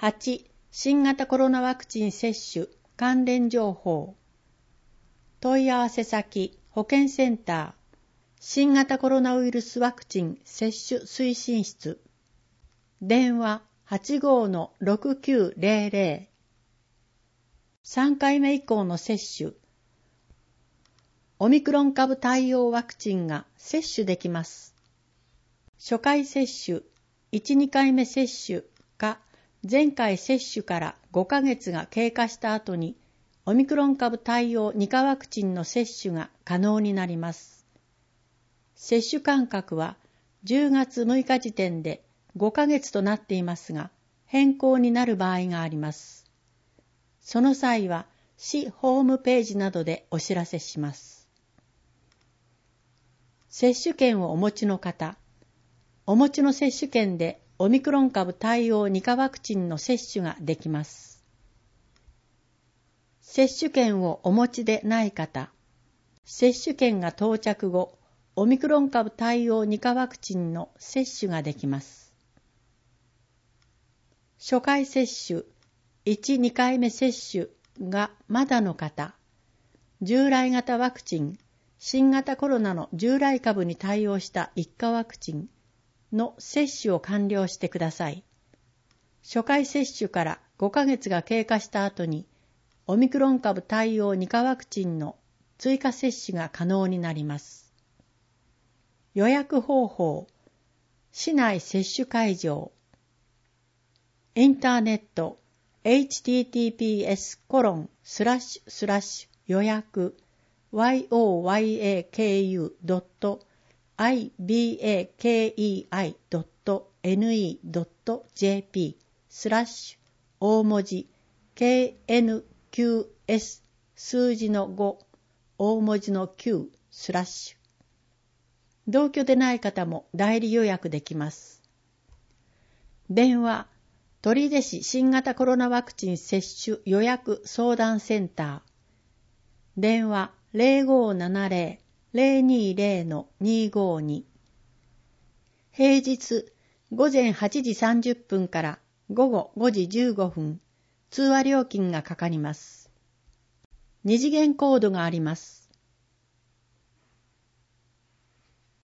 8. 新型コロナワクチン接種関連情報。問い合わせ先保健センター新型コロナウイルスワクチン接種推進室。電話 85-6900。3回目以降の接種。オミクロン株対応ワクチンが接種できます。初回接種、1、2回目接種か前回接種から5ヶ月が経過した後にオミクロン株対応2価ワクチンの接種が可能になります。接種間隔は10月6日時点で5ヶ月となっていますが、変更になる場合があります。その際は市ホームページなどでお知らせします。接種券をお持ちの方、お持ちの接種券でオミクロン株対応2価ワクチンの接種ができます。接種券をお持ちでない方、接種券が到着後、オミクロン株対応2価ワクチンの接種ができます。初回接種、1、2回目接種がまだの方、従来型ワクチン、新型コロナの従来株に対応した1価ワクチンの接種を完了してください。初回接種から5ヶ月が経過した後に、オミクロン株対応2価ワクチンの追加接種が可能になります。予約方法、市内接種会場、インターネット、https://予約yokei.ne.jp/ 大文字 KNQS 数字の5大文字の9/同居でない方も代理予約できます。電話取手市新型コロナワクチン接種予約相談センター。電話 0570-020-252。平日午前8時30分から午後5時15分、通話料金がかかります。2次元コードがあります。